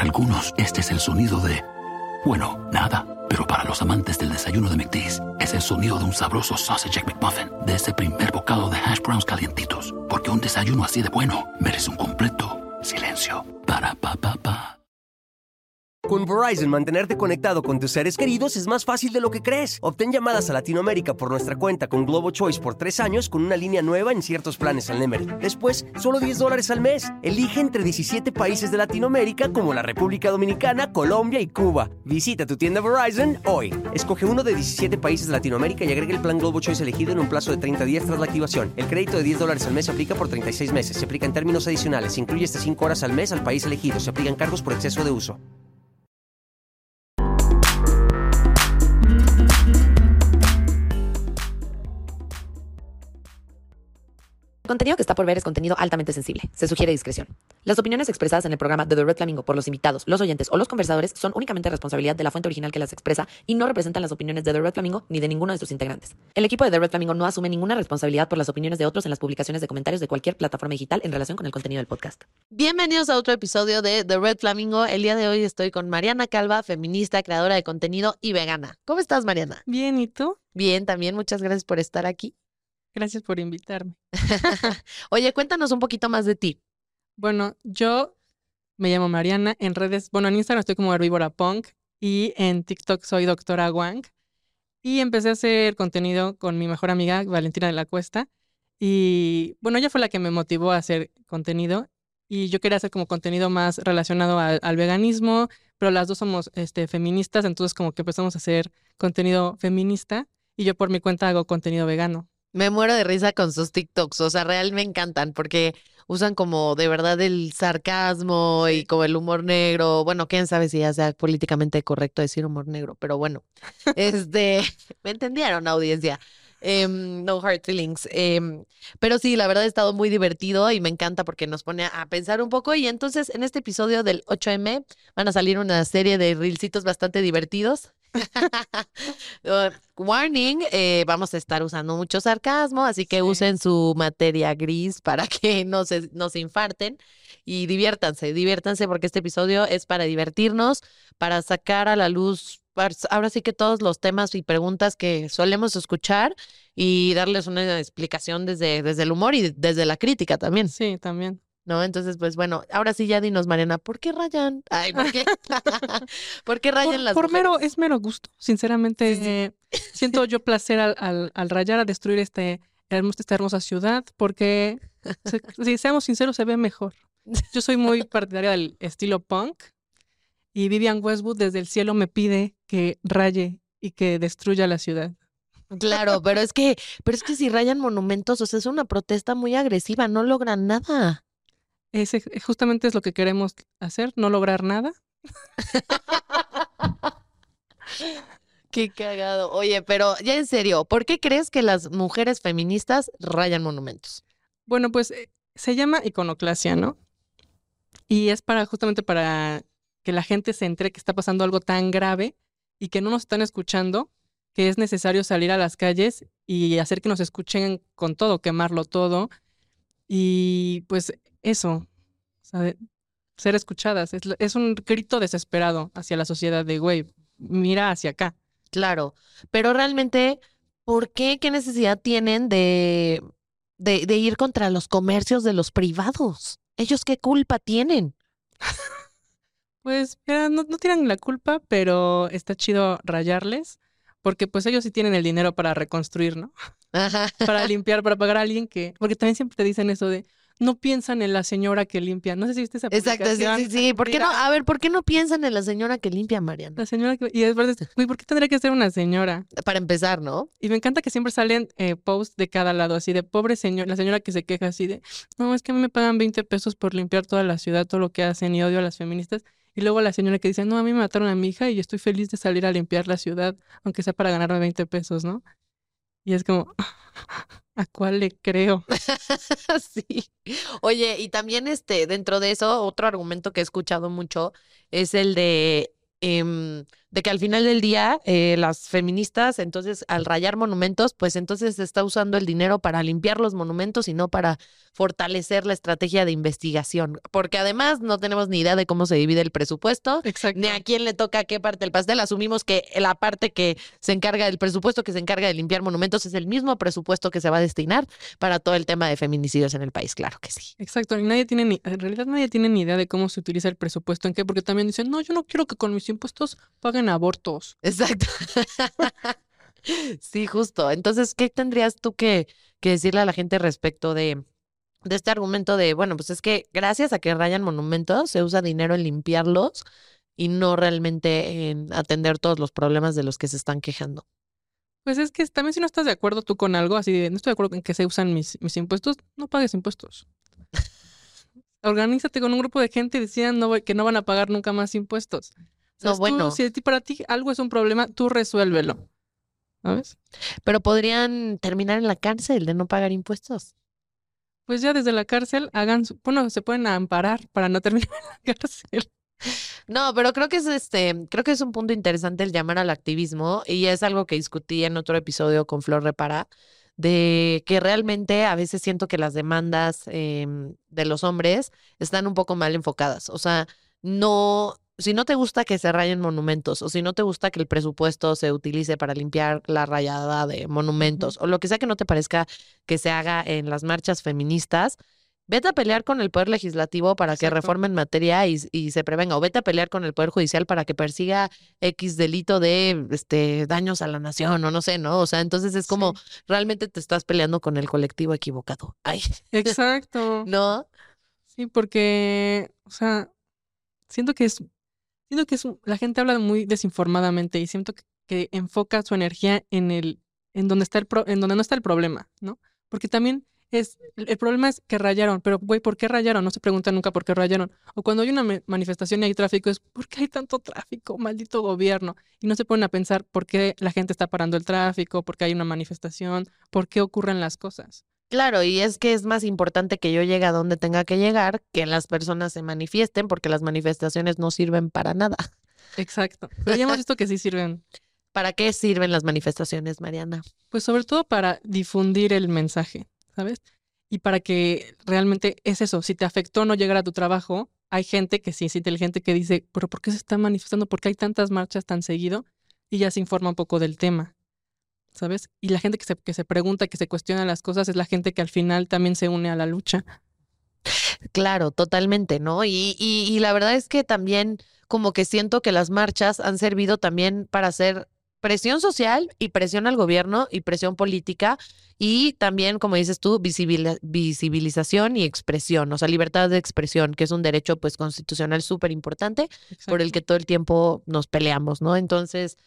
algunos, este es el sonido de... bueno, nada. Pero para los amantes del desayuno de McDee's, es el sonido de un sabroso Sausage Egg McMuffin, de ese primer bocado de hash browns calientitos. Porque un desayuno así de bueno merece un completo silencio. Para pa pa pa. Con Verizon, mantenerte conectado con tus seres queridos es más fácil de lo que crees. Obtén llamadas a Latinoamérica por nuestra cuenta con Globo Choice por 3 años con una línea nueva en ciertos planes al Nemery. Después, solo $10 al mes. Elige entre 17 países de Latinoamérica como la República Dominicana, Colombia y Cuba. Visita tu tienda Verizon hoy. Escoge uno de 17 países de Latinoamérica y agrega el plan Globo Choice elegido en un plazo de 30 días tras la activación. El crédito de $10 al mes se aplica por 36 meses. Se aplica en términos adicionales. Se incluye hasta 5 horas al mes al país elegido. Se aplican cargos por exceso de uso. El contenido que está por ver es contenido altamente sensible. Se sugiere discreción. Las opiniones expresadas en el programa de The Red Flamingo por los invitados, los oyentes o los conversadores son únicamente responsabilidad de la fuente original que las expresa y no representan las opiniones de The Red Flamingo ni de ninguno de sus integrantes. El equipo de The Red Flamingo no asume ninguna responsabilidad por las opiniones de otros en las publicaciones de comentarios de cualquier plataforma digital en relación con el contenido del podcast. Bienvenidos a otro episodio de The Red Flamingo. El día de hoy estoy con Mariana Calva, feminista, creadora de contenido y vegana. ¿Cómo estás, Mariana? Bien, ¿y tú? Bien, también. Muchas gracias por estar aquí. Gracias por invitarme. Oye, cuéntanos un poquito más de ti. Bueno, yo me llamo Mariana. En redes, bueno, en Instagram estoy como Herbívora Punk y en TikTok soy Doctora Wang. Y empecé a hacer contenido con mi mejor amiga, Valentina de la Cuesta. Y bueno, ella fue la que me motivó a hacer contenido. Y yo quería hacer como contenido más relacionado al veganismo, pero las dos somos feministas, entonces como que empezamos a hacer contenido feminista y yo por mi cuenta hago contenido vegano. Me muero de risa con sus TikToks, o sea, real me encantan porque usan como de verdad el sarcasmo y como el humor negro. Bueno, quién sabe si ya sea políticamente correcto decir humor negro, pero bueno, me entendieron, audiencia. No hard feelings. Pero sí, la verdad ha estado muy divertido y me encanta porque nos pone a pensar un poco. Y entonces en este episodio del 8M van a salir una serie de reelcitos bastante divertidos. Warning, vamos a estar usando mucho sarcasmo, así que usen su materia gris para que no se infarten y diviértanse porque este episodio es para divertirnos, para sacar a la luz ahora sí que todos los temas y preguntas que solemos escuchar y darles una explicación desde el humor y desde la crítica también. Sí, también. ¿No? Entonces, pues bueno, ahora sí ya dinos, Mariana, ¿por qué rayan? Ay, ¿por qué? ¿Por qué rayan las mujeres? Es mero gusto, sinceramente. Sí. Siento yo placer al rayar, a destruir esta hermosa ciudad, porque, si seamos sinceros, se ve mejor. Yo soy muy partidaria del estilo punk, y Vivian Westwood desde el cielo me pide que raye y que destruya la ciudad. Claro, pero es que si rayan monumentos, o sea, es una protesta muy agresiva, no logran nada. Justamente es lo que queremos hacer, no lograr nada. Qué cagado. Oye, pero ya en serio, ¿por qué crees que las mujeres feministas rayan monumentos? Bueno, pues se llama iconoclasia, ¿no? Y es justamente para que la gente se entere que está pasando algo tan grave y que no nos están escuchando, que es necesario salir a las calles y hacer que nos escuchen con todo, quemarlo todo. Y pues eso, o sea, ser escuchadas, es un grito desesperado hacia la sociedad de, güey, mira hacia acá. Claro, pero realmente, ¿por qué? ¿Qué necesidad tienen de ir contra los comercios de los privados? ¿Ellos qué culpa tienen? Pues mira, no tienen la culpa, pero está chido rayarles, porque pues ellos sí tienen el dinero para reconstruir, ¿no? Ajá. Para limpiar, para pagar a alguien porque también siempre te dicen eso de, no piensan en la señora que limpia. No sé si viste esa publicación. Exacto, sí. ¿Por qué no? A ver, ¿por qué no piensan en la señora que limpia, Mariana? La señora y después, güey, ¿por qué tendría que ser una señora? Para empezar, ¿no? Y me encanta que siempre salen posts de cada lado, así de pobre señora, la señora que se queja así de, no, es que a mí me pagan 20 pesos por limpiar toda la ciudad, todo lo que hacen y odio a las feministas. Y luego la señora que dice, no, a mí me mataron a mi hija y estoy feliz de salir a limpiar la ciudad, aunque sea para ganarme 20 pesos, ¿no? Y es como, ¿a cuál le creo? Sí. Oye, y también dentro de eso, otro argumento que he escuchado mucho es el de de que al final del día las feministas, entonces al rayar monumentos, pues entonces se está usando el dinero para limpiar los monumentos y no para fortalecer la estrategia de investigación, porque además no tenemos ni idea de cómo se divide el presupuesto, Exacto. ni a quién le toca qué parte del pastel. Asumimos que la parte que se encarga del presupuesto que se encarga de limpiar monumentos es el mismo presupuesto que se va a destinar para todo el tema de feminicidios en el país, claro que sí. Exacto, y en realidad nadie tiene ni idea de cómo se utiliza el presupuesto en qué, porque también dicen, no, yo no quiero que con mis impuestos paguen abortos. Exacto. Sí, justo. Entonces, ¿qué tendrías tú que decirle a la gente respecto de este argumento de, bueno, pues es que gracias a que rayan monumentos, se usa dinero en limpiarlos y no realmente en atender todos los problemas de los que se están quejando? Pues es que también si no estás de acuerdo tú con algo, así de, no estoy de acuerdo en que se usan mis impuestos, no pagues impuestos. Organízate con un grupo de gente y decidan que no van a pagar nunca más impuestos. O sea, No, bueno, si para ti algo es un problema, tú resuélvelo. ¿Sabes? pero podrían terminar en la cárcel de no pagar impuestos. Pues ya desde la cárcel bueno, se pueden amparar para no terminar en la cárcel. No, pero creo que es un punto interesante el llamar al activismo y es algo que discutí en otro episodio con Flor Repara, de que realmente a veces siento que las demandas de los hombres están un poco mal enfocadas. O sea, no, si no te gusta que se rayen monumentos o si no te gusta que el presupuesto se utilice para limpiar la rayada de monumentos o lo que sea que no te parezca que se haga en las marchas feministas, vete a pelear con el Poder Legislativo para que Exacto. reformen materia y se prevenga. O vete a pelear con el Poder Judicial para que persiga X delito de daños a la nación o no sé, ¿no? O sea, entonces es como realmente te estás peleando con el colectivo equivocado. Ay, Exacto. ¿no? Sí, porque, o sea, siento que la gente habla muy desinformadamente y siento que enfoca su energía en donde está en donde no está el problema, ¿no? Porque también el problema es que rayaron, pero güey, ¿por qué rayaron? No se pregunta nunca por qué rayaron. O cuando hay una manifestación y hay tráfico es ¿por qué hay tanto tráfico? Maldito gobierno. Y no se ponen a pensar por qué la gente está parando el tráfico, por qué hay una manifestación, por qué ocurren las cosas. Claro, y es que es más importante que yo llegue a donde tenga que llegar, que las personas se manifiesten, porque las manifestaciones no sirven para nada. Exacto. Pero ya hemos visto que sí sirven. ¿Para qué sirven las manifestaciones, Mariana? Pues sobre todo para difundir el mensaje, ¿sabes? Y para que realmente es eso, si te afectó no llegar a tu trabajo, hay gente que sí es inteligente que dice, pero ¿por qué se está manifestando? ¿Por qué hay tantas marchas tan seguido? Y ya se informa un poco del tema, ¿sabes? Y la gente que se pregunta, que se cuestiona las cosas, es la gente que al final también se une a la lucha. Claro, totalmente, ¿no? Y la verdad es que también como que siento que las marchas han servido también para hacer presión social y presión al gobierno y presión política y también, como dices tú, visibilización y expresión, o sea, libertad de expresión, que es un derecho pues constitucional súper importante por el que todo el tiempo nos peleamos, ¿no? Entonces,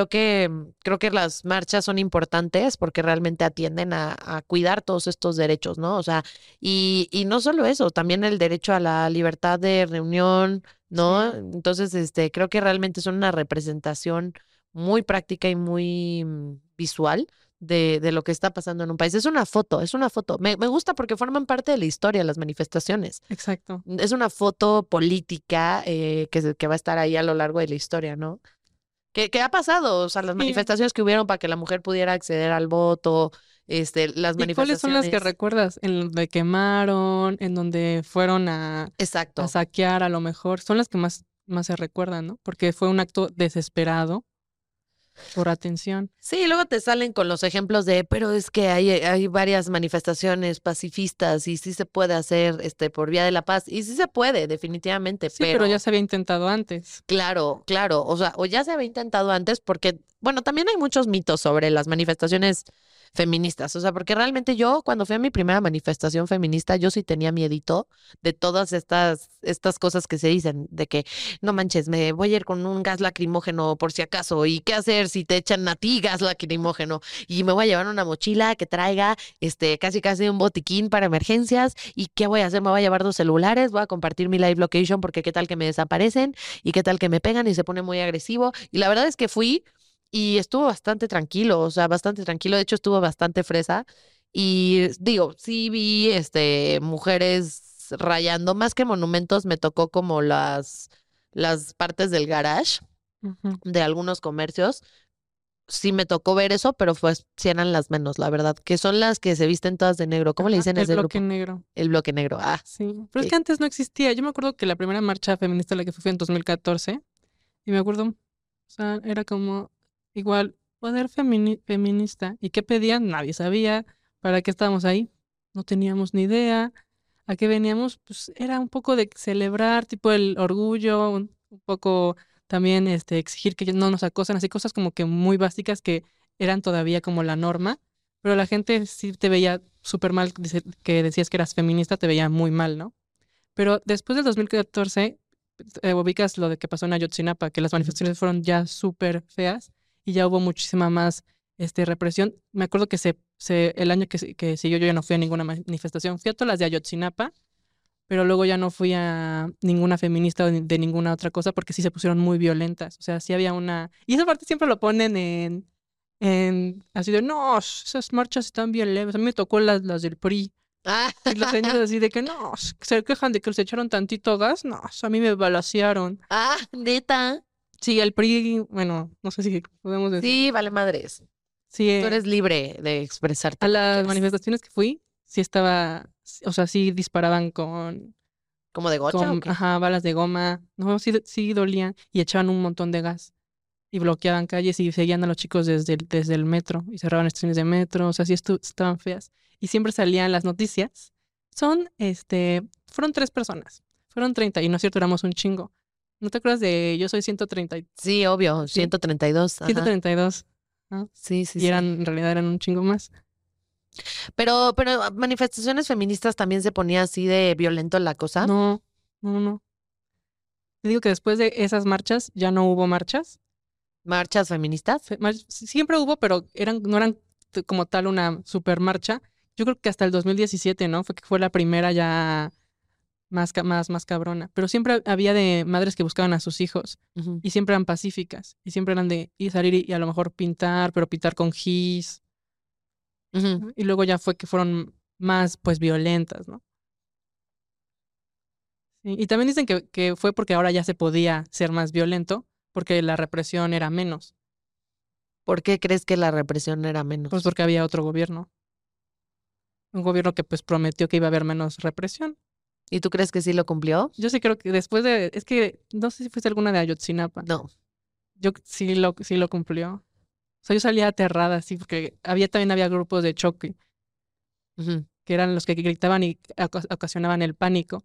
creo que las marchas son importantes porque realmente atienden a cuidar todos estos derechos, ¿no? O sea, y no solo eso, también el derecho a la libertad de reunión, ¿no? Sí. Entonces, creo que realmente son una representación muy práctica y muy visual de lo que está pasando en un país. Es una foto, es una foto. Me gusta porque forman parte de la historia las manifestaciones. Exacto. Es una foto política que va a estar ahí a lo largo de la historia, ¿no? ¿Qué ha pasado? O sea, las Sí. manifestaciones que hubieron para que la mujer pudiera acceder al voto, las ¿Y cuáles son las que manifestaciones. recuerdas? En donde quemaron, en donde fueron a Exacto. saquear a lo mejor, son las que más se recuerdan, ¿no? Porque fue un acto desesperado por atención. Sí, luego te salen con los ejemplos de, pero es que hay varias manifestaciones pacifistas y sí se puede hacer por vía de la paz. Y sí se puede, definitivamente, Sí, pero ya se había intentado antes. Claro, claro. O sea, o ya se había intentado antes porque, bueno, también hay muchos mitos sobre las manifestaciones feministas. O sea, porque realmente yo, cuando fui a mi primera manifestación feminista, yo sí tenía miedito de todas estas cosas que se dicen, de que, no manches, me voy a ir con un gas lacrimógeno por si acaso, y qué hacer si te echan a ti gas lacrimógeno, y me voy a llevar una mochila que traiga, casi un botiquín para emergencias, y qué voy a hacer, me voy a llevar 2 celulares, voy a compartir mi live location porque qué tal que me desaparecen, y qué tal que me pegan y se pone muy agresivo. Y la verdad es que fui y estuvo bastante tranquilo, o sea, bastante tranquilo. De hecho, estuvo bastante fresa. Y digo, sí vi mujeres rayando, más que monumentos, me tocó como las partes del garage. Ujú. de algunos comercios. Sí me tocó ver eso, pero pues sí eran las menos, la verdad, que son las que se visten todas de negro. ¿Cómo le Ajá, dicen a el ese bloque grupo? negro. El bloque negro. Ah, Sí, pero es sí. que antes no existía. Yo me acuerdo que la primera marcha feminista a la que fui fue en 2014 y me acuerdo, o sea, era como igual poder feminista. ¿Y qué pedían? Nadie sabía. ¿Para qué estábamos ahí? No teníamos ni idea. ¿A qué veníamos? Pues era un poco de celebrar, tipo el orgullo, un poco también exigir que no nos acosan, así cosas como que muy básicas que eran todavía como la norma, pero la gente sí te veía súper mal, que decías que eras feminista, te veía muy mal, ¿no? Pero después del 2014, ubicas lo de que pasó en Ayotzinapa, que las manifestaciones fueron ya súper feas y ya hubo muchísima más represión. Me acuerdo que el año que siguió yo ya no fui a ninguna manifestación. Fui a todas las de Ayotzinapa, pero luego ya no fui a ninguna feminista o de ninguna otra cosa porque sí se pusieron muy violentas. O sea, sí había una... Y esa parte siempre lo ponen así de, no, esas marchas están bien leves. A mí me tocó las del PRI. Ah, Y los señores así de que no, se quejan de que les echaron tantito gas. No, a mí me balacearon. neta. Sí, el PRI, bueno, no sé si podemos decir. Sí, vale madres. Sí, Tú eres libre de expresarte a como las quieras. manifestaciones que fui, sí estaba, o sea, sí disparaban ¿Como de gocha o qué? ajá, balas de goma. No, sí dolían y echaban un montón de gas. Y bloqueaban calles y seguían a los chicos desde el metro y cerraban estaciones de metro. O sea, sí estaban feas. Y siempre salían las noticias. Fueron 3 personas. Fueron 30 y no es cierto, éramos un chingo. ¿No te acuerdas de Yo Soy 130? Sí, obvio, ¿Sí? 132. Ajá. 132. ¿No? Sí, sí, Y sí. en realidad eran un chingo más. Pero manifestaciones feministas también se ponía así de violento la cosa. No, no, no. Te digo que después de esas marchas ya no hubo marchas. Marchas feministas. Siempre hubo, pero no eran como tal una super marcha. Yo creo que hasta el 2017, ¿no? Fue la primera ya más cabrona. Pero siempre había de madres que buscaban a sus hijos Ujú. y siempre eran pacíficas y siempre eran de ir salir y a lo mejor pintar, pero pintar con gis. Ujú. ¿No? Y luego ya fue que fueron más, pues, violentas, ¿no? Sí, y también dicen que fue porque ahora ya se podía ser más violento porque la represión era menos, ¿Por qué crees que la represión era pues menos? porque había otro gobierno. Un gobierno que pues prometió que iba a haber menos represión. ¿Y tú crees que sí lo cumplió? Yo sí creo que es que no sé si fuiste alguna de Ayotzinapa. No. Yo sí lo cumplió. O sea, yo salía aterrada, sí, porque también había grupos de choque, Ujú. que eran los que gritaban y ocasionaban el pánico.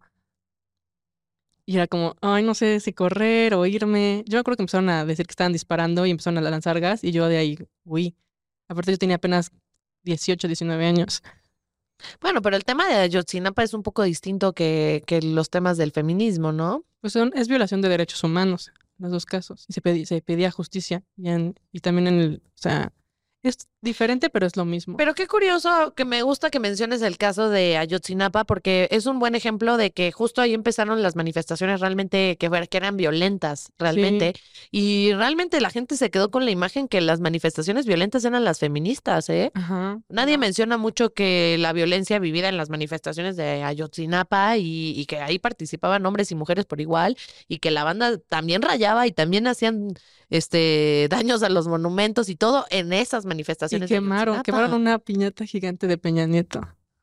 Y era como, ay, no sé si correr o irme. Yo me acuerdo que empezaron a decir que estaban disparando y empezaron a lanzar gas y yo de ahí huí. Aparte yo tenía apenas 18, 19 años. Bueno, pero el tema de Ayotzinapa es un poco distinto que los temas del feminismo, ¿no? Pues es violación de derechos humanos, los dos casos. Y se pedía justicia. Y también o sea, es diferente, pero es lo mismo. Pero qué curioso que me gusta que menciones el caso de Ayotzinapa porque es un buen ejemplo de que justo ahí empezaron las manifestaciones realmente que eran violentas, realmente. Y realmente la gente se quedó con la imagen que las manifestaciones violentas eran las feministas, ¿eh? Ajá. Nadie menciona mucho que la violencia vivida en las manifestaciones de Ayotzinapa y que ahí participaban hombres y mujeres por igual y que la banda también rayaba y también hacían daños a los monumentos y todo en esas Y manifestaciones de quemaron Ayotzinapa. una piñata gigante de Peña Nieto.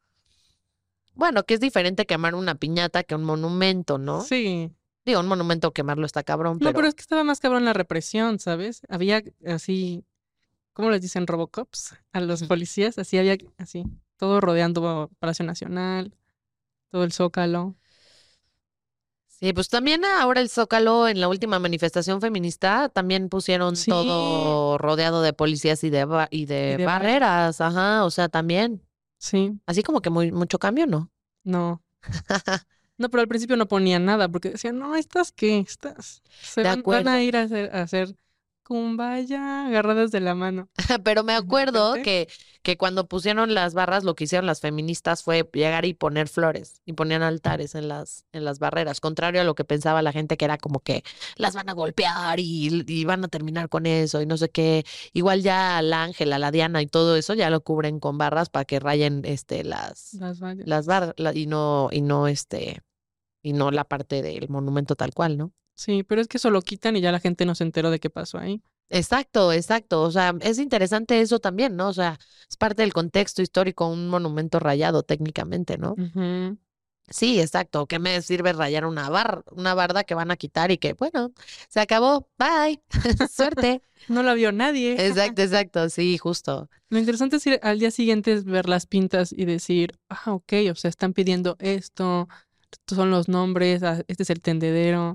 Bueno, que es diferente quemar una piñata que un monumento, ¿no? Sí. Digo, un monumento quemarlo está cabrón, No, pero pero es que estaba más cabrón la represión, ¿sabes? Había así, ¿cómo les dicen? Robocops a los policías. Así había, así, todo rodeando Palacio Nacional, todo el Zócalo. sí, pues también ahora el Zócalo en la última manifestación feminista también pusieron Sí. todo rodeado de policías y de de barreras, ajá, o sea, también. Sí, Así como que mucho cambio, ¿no? no. No, pero al principio no ponían nada porque decían, no, ¿estas qué? Estas De van acuerdo. a ir a hacer kumbaya agarradas de la mano. Pero me Y de acuerdo repente, que cuando pusieron las barras, lo que hicieron las feministas fue llegar y poner flores y ponían altares en las barreras, contrario a lo que pensaba la gente que era como que las van a golpear y van a terminar con eso y no sé qué. Igual ya la Ángela, la Diana y todo eso ya lo cubren con barras para que rayen las vallas. las barras y no la parte del monumento tal cual, ¿no? Sí, pero es que eso lo quitan y ya la gente no se enteró de qué pasó ahí. Exacto, exacto. O sea, es interesante eso también, ¿no? O sea, es parte del contexto histórico, un monumento rayado técnicamente, ¿no? Ujú. Sí, exacto. ¿Qué me sirve rayar una barda que van a quitar y que, bueno, se acabó, bye, suerte? No la vio nadie. Exacto, exacto, sí, justo. Lo interesante es ir al día siguiente es ver las pintas y decir, ok, o sea, están pidiendo esto, estos son los nombres, este es el tendedero,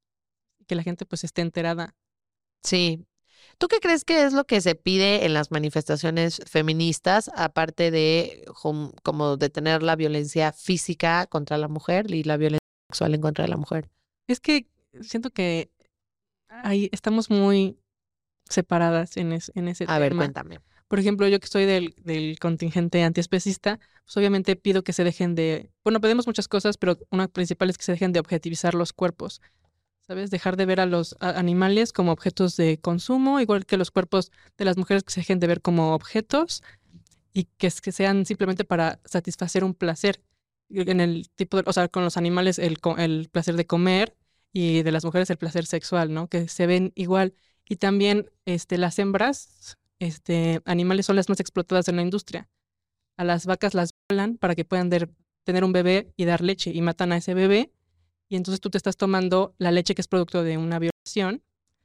y que la gente pues esté enterada. Sí. ¿Tú qué crees que es lo que se pide en las manifestaciones feministas, aparte de como detener la violencia física contra la mujer y la violencia sexual en contra de la mujer? Es que siento que ahí estamos muy separadas en ese A ver, tema. cuéntame. Por ejemplo, yo que estoy del contingente antiespecista, pues obviamente pido que se dejen de, bueno, pedimos muchas cosas, pero una principal es que se dejen de objetivizar los cuerpos, ¿sabes? Dejar de ver a los animales como objetos de consumo, igual que los cuerpos de las mujeres que se dejen de ver como objetos y que sean simplemente para satisfacer un placer. En el tipo de, o sea, con los animales el placer de comer y de las mujeres el placer sexual, ¿no? Que se ven igual. Y también las hembras, animales son las más explotadas en la industria. A las vacas las violan para que puedan tener un bebé y dar leche y matan a ese bebé y entonces tú te estás tomando la leche que es producto de una violación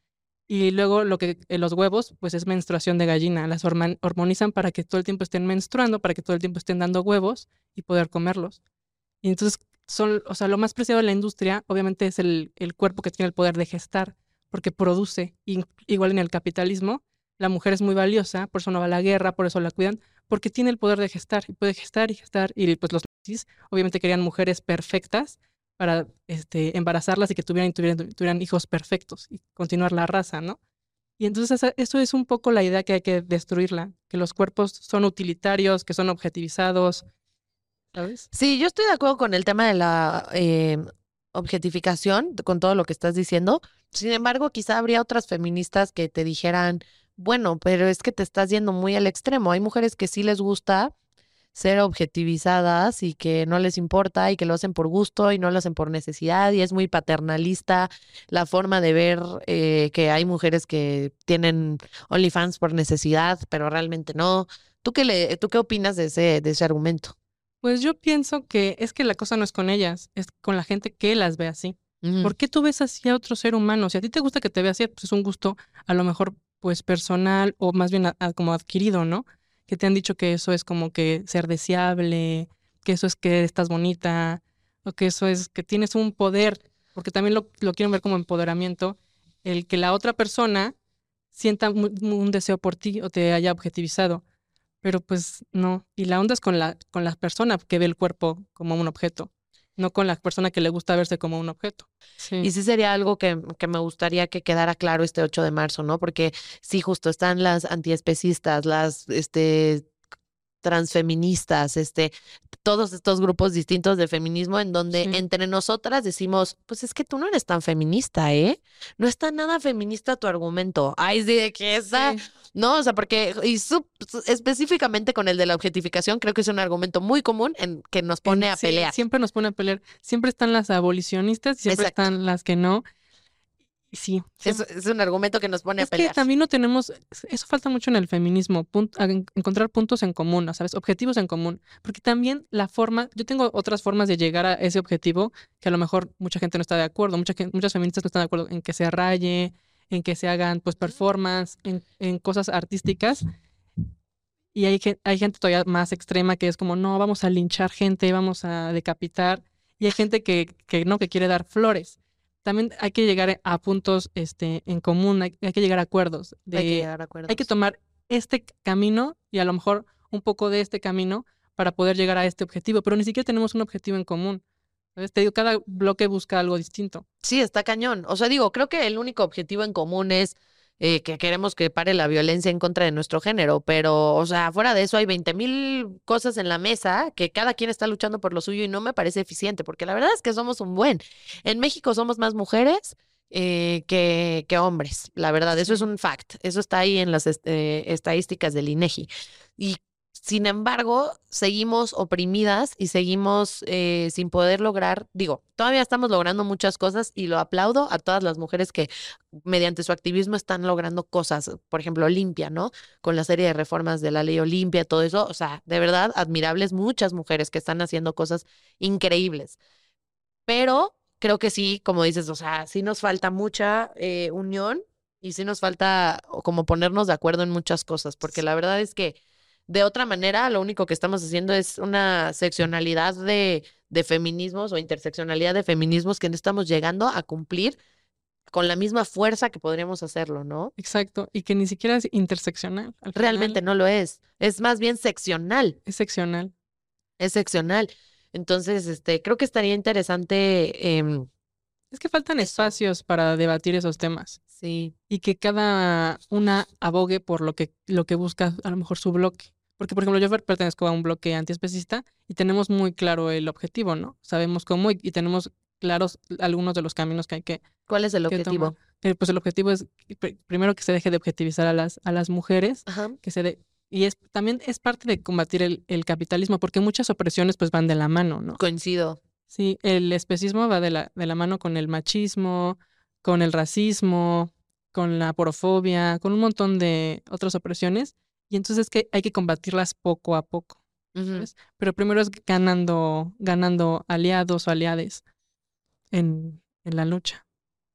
y luego los huevos pues es menstruación de gallina, las hormonizan para que todo el tiempo estén menstruando, para que todo el tiempo estén dando huevos y poder comerlos. Y entonces o sea, lo más preciado de la industria obviamente es el cuerpo que tiene el poder de gestar, porque produce, igual en el capitalismo, la mujer es muy valiosa, por eso no va a la guerra, por eso la cuidan, porque tiene el poder de gestar, y puede gestar y gestar, y pues los nazis obviamente querían mujeres perfectas para embarazarlas y que tuvieran hijos perfectos y continuar la raza, ¿no? Y entonces eso es un poco la idea que hay que destruirla, que los cuerpos son utilitarios, que son objetivizados, ¿sabes? Sí, yo estoy de acuerdo con el tema de la objetificación, con todo lo que estás diciendo. Sin embargo, quizá habría otras feministas que te dijeran, bueno, pero es que te estás yendo muy al extremo. Hay mujeres que sí les gusta ser objetivizadas y que no les importa y que lo hacen por gusto y no lo hacen por necesidad y es muy paternalista la forma de ver que hay mujeres que tienen OnlyFans por necesidad, pero realmente no. ¿Tú qué opinas de ese argumento? Pues yo pienso que es que la cosa no es con ellas, es con la gente que las ve así. Ujú. ¿Por qué tú ves así a otro ser humano? Si a ti te gusta que te vea así, pues es un gusto a lo mejor pues personal o más bien como adquirido, ¿no? Que te han dicho que eso es como que ser deseable, que eso es que estás bonita, o que eso es que tienes un poder, porque también lo quieren ver como empoderamiento, el que la otra persona sienta un deseo por ti o te haya objetivizado. Pero pues no. Y la onda es con la persona que ve el cuerpo como un objeto, no con la persona que le gusta verse como un objeto. Y Sí. sí sería algo que me gustaría que quedara claro este 8 de marzo, ¿no? Porque sí, justo están las antiespecistas, las transfeministas, todos estos grupos distintos de feminismo en donde Sí. entre nosotras decimos, pues es que tú no eres tan feminista, ¿eh? No está nada feminista tu argumento. Ay, sí, de que esa, Sí. no, o sea, porque, específicamente con el de la objetificación, creo que es un argumento muy común en que nos pone a Sí, pelear. siempre nos pone a pelear. Siempre están las abolicionistas y siempre Exacto. están las que no. Y sí, Es un argumento que nos pone a es que pelear. también no tenemos, eso falta mucho en el feminismo, encontrar puntos en común, ¿no? ¿Sabes? Objetivos en común. Porque también yo tengo otras formas de llegar a ese objetivo que a lo mejor mucha gente no está de acuerdo, muchas feministas no están de acuerdo en que se raye, en que se hagan pues performance, en cosas artísticas. Y hay gente todavía más extrema que es como, no, vamos a linchar gente, vamos a decapitar. Y hay gente que no, que quiere dar flores. También hay que llegar a puntos en común, hay que llegar a acuerdos. Hay que llegar a acuerdos. Hay que tomar este camino y a lo mejor un poco de este camino para poder llegar a este objetivo, pero ni siquiera tenemos un objetivo en común. ¿Sabes? Te digo, cada bloque busca algo distinto. Sí, está cañón. O sea, digo, creo que el único objetivo en común es que queremos que pare la violencia en contra de nuestro género, pero, o sea, fuera de eso hay 20,000 cosas en la mesa que cada quien está luchando por lo suyo y no me parece eficiente, porque la verdad es que somos un buen. En México somos más mujeres que hombres, la verdad, eso es Sí. un fact. Eso está ahí en las estadísticas del INEGI. Y Sin embargo, seguimos oprimidas y seguimos sin poder lograr, todavía estamos logrando muchas cosas y lo aplaudo a todas las mujeres que mediante su activismo están logrando cosas, por ejemplo, Olimpia, ¿no? Con la serie de reformas de la ley Olimpia, todo eso, o sea, de verdad, admirables muchas mujeres que están haciendo cosas increíbles. Pero creo que sí, como dices, o sea, sí nos falta mucha unión y sí nos falta como ponernos de acuerdo en muchas cosas, porque la verdad es que de otra manera, lo único que estamos haciendo es una seccionalidad de feminismos o interseccionalidad de feminismos que no estamos llegando a cumplir con la misma fuerza que podríamos hacerlo, ¿no? Exacto, y que ni siquiera es interseccional. Al Realmente final no lo es más bien seccional, es seccional. es seccional. Entonces, creo que estaría interesante, Es que faltan eso. espacios para debatir esos temas Sí, y que cada una abogue por lo que busca a lo mejor su bloque. Porque, por ejemplo, yo pertenezco a un bloque antiespecista y tenemos muy claro el objetivo, ¿no? Sabemos cómo y tenemos claros algunos de los caminos que hay ¿cuál es el que tomar. objetivo? Pues el objetivo es primero que se deje de objetivizar a las mujeres, Ajá, y también es parte de combatir el capitalismo, porque muchas opresiones pues van de la mano, ¿no? coincido. Sí, el especismo va de la mano con el machismo, con el racismo, con la porofobia, con un montón de otras opresiones, y entonces que hay que combatirlas poco a poco, Ujú. ¿sabes? Pero primero es ganando aliados o aliades en la lucha.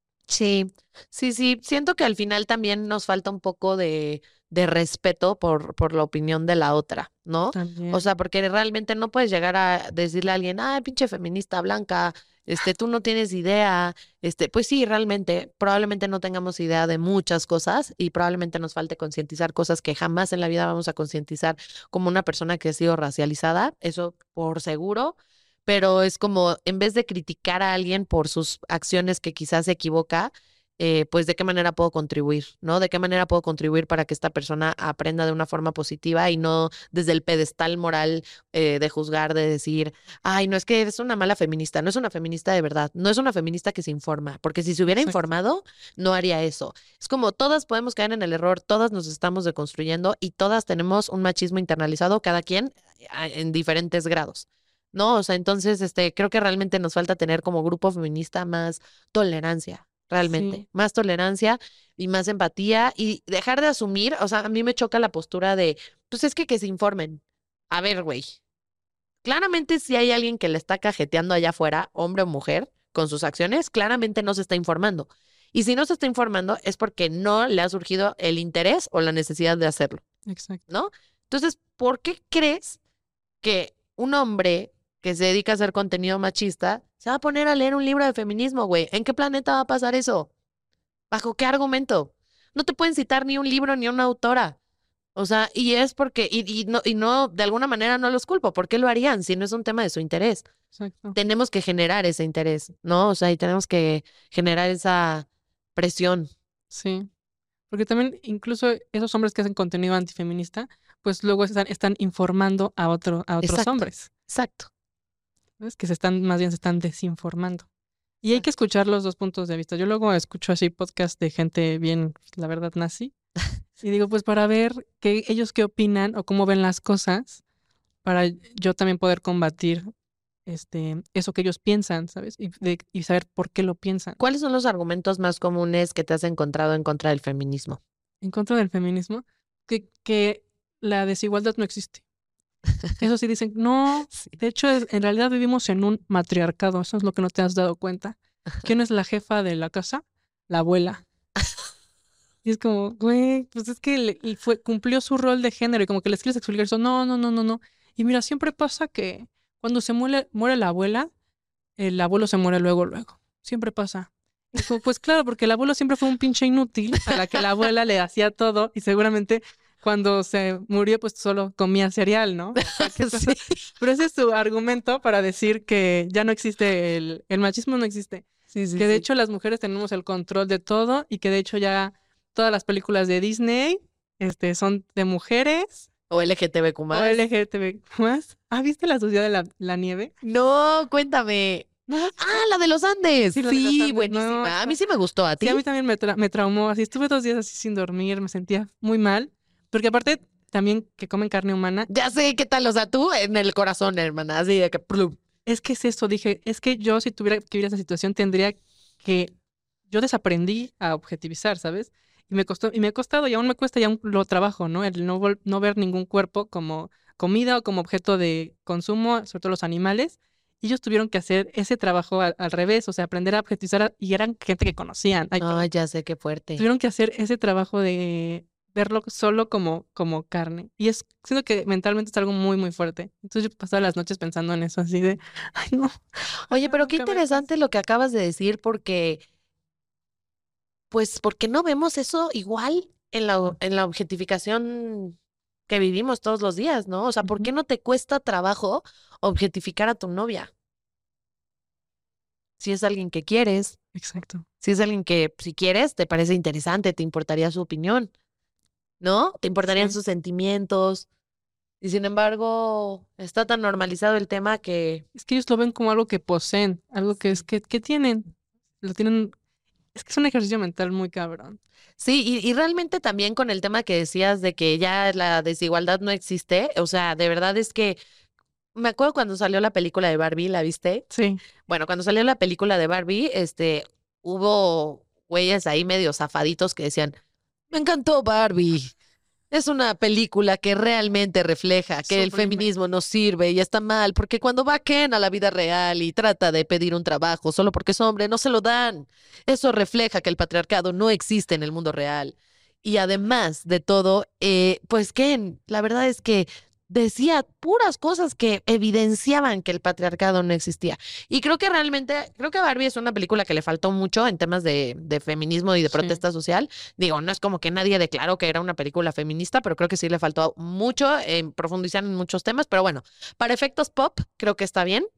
Sí, sí, siento que al final también nos falta un poco de respeto por la opinión de la otra, ¿no? También. O sea, porque realmente no puedes llegar a decirle a alguien, ay, pinche feminista blanca, tú no tienes idea, pues sí, realmente, probablemente no tengamos idea de muchas cosas y probablemente nos falte concientizar cosas que jamás en la vida vamos a concientizar como una persona que ha sido racializada, eso por seguro. Pero es como, en vez de criticar a alguien por sus acciones que quizás se equivoca, pues de qué manera puedo contribuir, ¿no? De qué manera puedo contribuir para que esta persona aprenda de una forma positiva y no desde el pedestal moral de juzgar, de decir, ay, no es que eres una mala feminista, no es una feminista de verdad, no es una feminista que se informa, porque si se hubiera Exacto. informado, no haría eso. Es como todas podemos caer en el error, todas nos estamos deconstruyendo y todas tenemos un machismo internalizado, cada quien en diferentes grados. No, o sea, entonces, creo que realmente nos falta tener como grupo feminista más tolerancia, realmente, Sí. más tolerancia y más empatía y dejar de asumir, o sea, a mí me choca la postura de, pues es que se informen. A ver, güey, claramente si hay alguien que le está cajeteando allá afuera, hombre o mujer, con sus acciones, claramente no se está informando. Y si no se está informando es porque no le ha surgido el interés o la necesidad de hacerlo, Exacto. ¿no? Entonces, ¿por qué crees que un hombre que se dedica a hacer contenido machista se va a poner a leer un libro de feminismo, güey? ¿En qué planeta va a pasar eso? ¿Bajo qué argumento? No te pueden citar ni un libro ni una autora. O sea, y es porque, y no, de alguna manera no los culpo. ¿Por qué lo harían si no es un tema de su interés? Exacto. Tenemos que generar ese interés, ¿no? O sea, y tenemos que generar esa presión. Sí. Porque también incluso esos hombres que hacen contenido antifeminista, pues luego están informando a otros Exacto. hombres, Exacto. ¿sabes? Que más bien se están desinformando. Y hay que Exacto. escuchar los dos puntos de vista. Yo luego escucho así podcasts de gente bien, la verdad, nazi. Y digo, pues para ver ellos qué opinan o cómo ven las cosas, para yo también poder combatir eso que ellos piensan, ¿sabes? Y saber por qué lo piensan. ¿Cuáles son los argumentos más comunes que te has encontrado en contra del feminismo? En contra del feminismo, que la desigualdad no existe. Eso sí dicen, no, Sí. de hecho, en realidad vivimos en un matriarcado, eso es lo que no te has dado cuenta. ¿Quién es la jefa de la casa? La abuela. Y es como, güey, pues es que cumplió su rol de género y como que les quieres explicar eso, no. Y mira, siempre pasa que cuando se muere la abuela, el abuelo se muere luego. Siempre pasa. Y como, pues claro, porque el abuelo siempre fue un pinche inútil a la que la abuela le hacía todo y seguramente cuando se murió pues solo comía cereal, ¿no? Sí. Pero ese es su argumento para decir que ya no existe el machismo, no existe. Sí, sí, Que de sí. hecho las mujeres tenemos el control de todo y que de hecho ya todas las películas de Disney son de mujeres O LGTBQ+. o LGTB más. ¿Ah, viste La Sociedad de la Nieve? No, cuéntame. ¿No la has visto? Ah, la de los Andes. Sí, la de los Sí, Andes. buenísima. No, A mí sí me gustó. ¿A ti? Sí, a mí también me traumó. Así estuve 2 días así sin dormir, me sentía muy mal. Porque aparte también que comen carne humana. Ya sé qué tal, o sea, tú en el corazón, hermana, así de que plum. Es que es eso, dije, es que yo si tuviera que vivir esa situación tendría que, yo desaprendí a objetivizar, ¿sabes? Y me ha costado y aún me cuesta y aún lo trabajo, ¿no? El no ver ningún cuerpo como comida o como objeto de consumo, sobre todo los animales. Y ellos tuvieron que hacer ese trabajo al revés, o sea, aprender a objetivizar y eran gente que conocían. Ay, Ay, ya sé qué fuerte. tuvieron que hacer ese trabajo de verlo solo como carne. Y siento que mentalmente es algo muy, muy fuerte. Entonces yo pasaba las noches pensando en eso, así de, ay, no. Oye, pero qué nunca me interesante lo que acabas de decir, porque, pues, porque no vemos eso igual en la objetificación que vivimos todos los días, ¿no? O sea, ¿por Ujú. qué no te cuesta trabajo objetificar a tu novia? Si es alguien que quieres, Exacto. si es alguien que, si quieres, te parece interesante, te importaría su opinión, ¿no? Te importarían Sí. sus sentimientos. Y sin embargo, está tan normalizado el tema que Es que ellos lo ven como algo que poseen, algo que es que tienen. Lo tienen. Es que es un ejercicio mental muy cabrón. sí, y realmente también con el tema que decías de que ya la desigualdad no existe, o sea, de verdad es que me acuerdo cuando salió la película de Barbie, ¿la viste? Sí. Bueno, cuando salió la película de Barbie, hubo güeyes ahí medio zafaditos que decían, me encantó Barbie. Es una película que realmente refleja que el Sublime. feminismo no sirve y está mal, porque cuando va Ken a la vida real y trata de pedir un trabajo solo porque es hombre, no se lo dan. Eso refleja que el patriarcado no existe en el mundo real. Y además de todo, pues Ken, la verdad es que decía puras cosas que evidenciaban que el patriarcado no existía. Y creo que realmente, creo que Barbie es una película que le faltó mucho en temas de feminismo y de Sí. protesta social. Digo, no es como que nadie declaró que era una película feminista, pero creo que sí le faltó mucho profundizar en muchos temas. Pero bueno, para efectos pop, creo que está bien.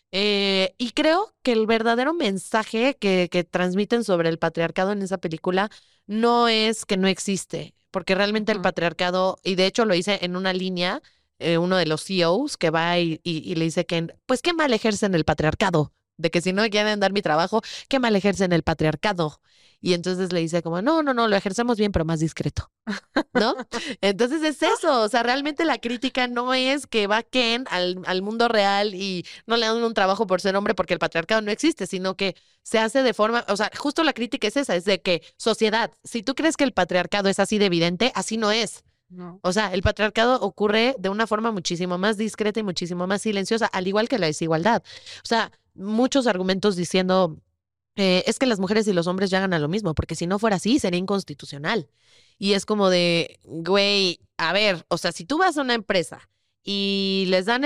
Y creo que el verdadero mensaje que transmiten sobre el patriarcado en esa película no es que no existe, porque realmente el Ujú. patriarcado, y de hecho lo hice en una línea, uno de los CEOs que va y le dice que, pues qué mal ejercen el patriarcado, de que si no me quieren dar mi trabajo, qué mal ejercen el patriarcado. Y entonces le dice como, no, no, no, lo ejercemos bien, pero más discreto. ¿No? Entonces es eso, o sea, realmente la crítica no es que va Ken al mundo real y no le dan un trabajo por ser hombre porque el patriarcado no existe, sino que se hace de forma, o sea, justo la crítica es esa, es de que sociedad, si tú crees que el patriarcado es así de evidente, así no es. No. O sea, el patriarcado ocurre de una forma muchísimo más discreta y muchísimo más silenciosa, al igual que la desigualdad. O sea, muchos argumentos diciendo, es que las mujeres y los hombres llegan a lo mismo, porque si no fuera así, sería inconstitucional. Y es como de, güey, a ver, o sea, si tú vas a una empresa y les dan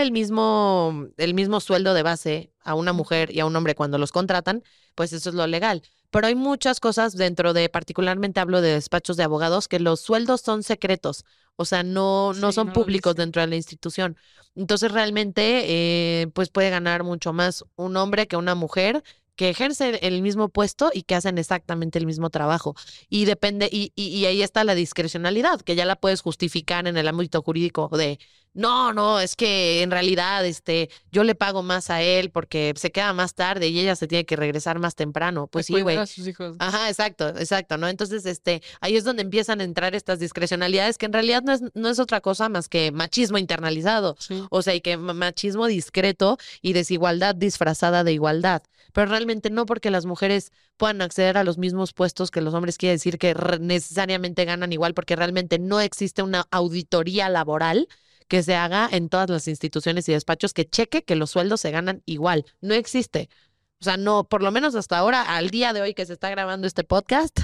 el mismo sueldo de base a una mujer y a un hombre cuando los contratan, pues eso es lo legal. Pero hay muchas cosas dentro de, particularmente hablo de despachos de abogados, que los sueldos son secretos, o sea, no Sí, son no lo públicos dicen. dentro de la institución. Entonces, realmente, pues puede ganar mucho más un hombre que una mujer que ejerce el mismo puesto y que hacen exactamente el mismo trabajo. Y depende, y ahí está la discrecionalidad, que ya la puedes justificar en el ámbito jurídico de, no, no, es que en realidad yo le pago más a él porque se queda más tarde y ella se tiene que regresar más temprano. A Pues sí, cuidar güey. a sus hijos. Ajá, exacto, exacto, ¿no? Entonces, ahí es donde empiezan a entrar estas discrecionalidades que en realidad no es otra cosa más que machismo internalizado, Sí. o sea, y que machismo discreto y desigualdad disfrazada de igualdad. Pero realmente no porque las mujeres puedan acceder a los mismos puestos que los hombres quiere decir que necesariamente ganan igual, porque realmente no existe una auditoría laboral que se haga en todas las instituciones y despachos que cheque que los sueldos se ganan igual. No existe. O sea, no, por lo menos hasta ahora, al día de hoy que se está grabando este podcast,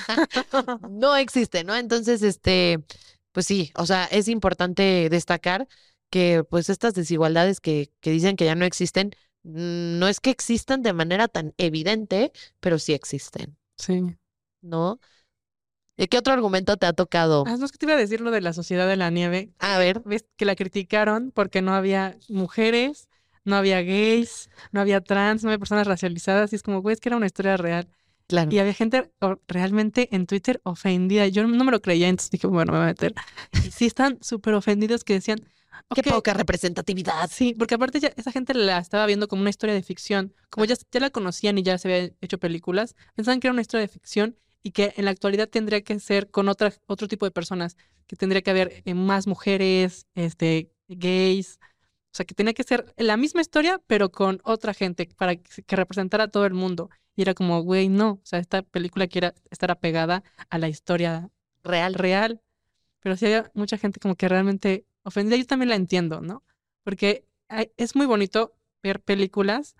no existe, ¿no? Entonces, pues sí, o sea, es importante destacar que pues estas desigualdades que dicen que ya no existen, no es que existan de manera tan evidente, pero sí existen, Sí. ¿no? ¿Y qué otro argumento te ha tocado? Ah, no es que te iba a decir lo de la Sociedad de la Nieve. A ver, ¿Ves que la criticaron porque no había mujeres, no había gays, no había trans, no había personas racializadas? Y es como, güey, es que era una historia real. claro. Y había gente realmente en Twitter ofendida. Yo no me lo creía, entonces dije, bueno, me voy a meter. Y sí están súper ofendidos que decían, Qué ok, poca representatividad. sí, porque aparte esa gente la estaba viendo como una historia de ficción. Como ya la conocían y ya se había hecho películas, pensaban que era una historia de ficción y que en la actualidad tendría que ser con otro tipo de personas, que tendría que haber más mujeres, gays, o sea, que tenía que ser la misma historia, pero con otra gente, para que representara a todo el mundo. Y era como, güey, no, o sea, esta película quiere estar apegada a la historia real, pero sí hay mucha gente como que realmente ofendida. Yo también la entiendo, ¿no? Porque es muy bonito ver películas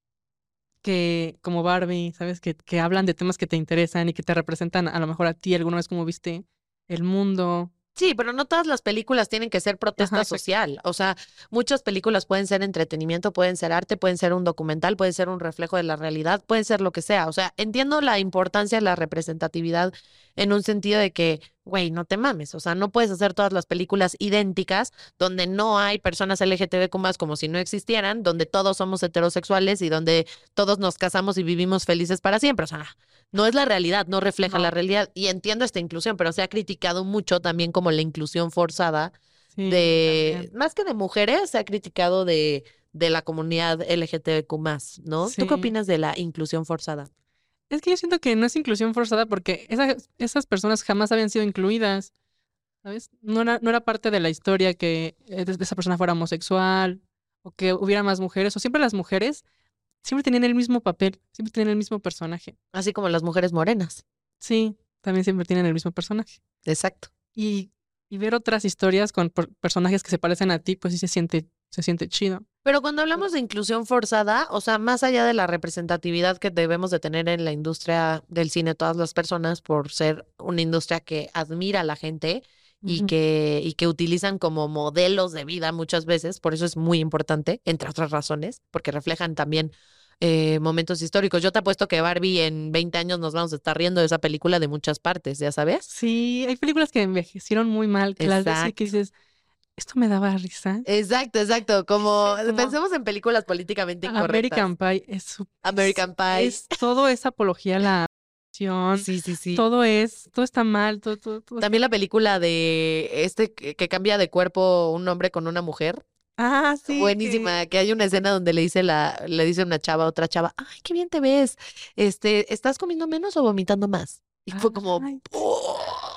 que, como Barbie, ¿sabes? Que hablan de temas que te interesan y que te representan a lo mejor a ti alguna vez como viste el mundo. Sí, pero no todas las películas tienen que ser protesta Ajá, exacto. social. O sea, muchas películas pueden ser entretenimiento, pueden ser arte, pueden ser un documental, pueden ser un reflejo de la realidad, pueden ser lo que sea. O sea, entiendo la importancia de la representatividad en un sentido de que, güey, no te mames. O sea, no puedes hacer todas las películas idénticas donde no hay personas LGTBQ+, como si no existieran, donde todos somos heterosexuales y donde todos nos casamos y vivimos felices para siempre. O sea, no es la realidad, no refleja la No. realidad. Y entiendo esta inclusión, pero se ha criticado mucho también como la inclusión forzada Sí, de, también. más que de mujeres, se ha criticado de la comunidad LGTBQ+, ¿no? ¿Tú qué Sí. opinas de la inclusión forzada? Es que yo siento que no es inclusión forzada porque esas personas jamás habían sido incluidas, ¿sabes? No era parte de la historia que esa persona fuera homosexual o que hubiera más mujeres, o siempre las mujeres siempre tenían el mismo papel, siempre tenían el mismo personaje. Así como las mujeres morenas. Sí, también siempre tienen el mismo personaje. Exacto. Y, y ver otras historias con personajes que se parecen a ti, pues sí se siente chido. Pero cuando hablamos de inclusión forzada, o sea, más allá de la representatividad que debemos de tener en la industria del cine, todas las personas, por ser una industria que admira a la gente Ujú. y que utilizan como modelos de vida muchas veces, por eso es muy importante, entre otras razones, porque reflejan también momentos históricos. Yo te apuesto que Barbie en 20 años nos vamos a estar riendo de esa película de muchas partes, ¿ya sabes? Sí, hay películas que envejecieron muy mal, que las ves y que Exacto. dices, esto me daba risa. Exacto, exacto. Como Como pensemos en películas políticamente incorrectas. American Pie American Pie. todo es apología a la acción, Sí, sí, sí. todo está mal, todo está... También la película de que cambia de cuerpo un hombre con una mujer. Ah, sí, Buenísima, que hay una escena donde le dice una chava a otra chava, ay, qué bien te ves. ¿Estás comiendo menos o vomitando más? Y fue como, Ay, "Oh",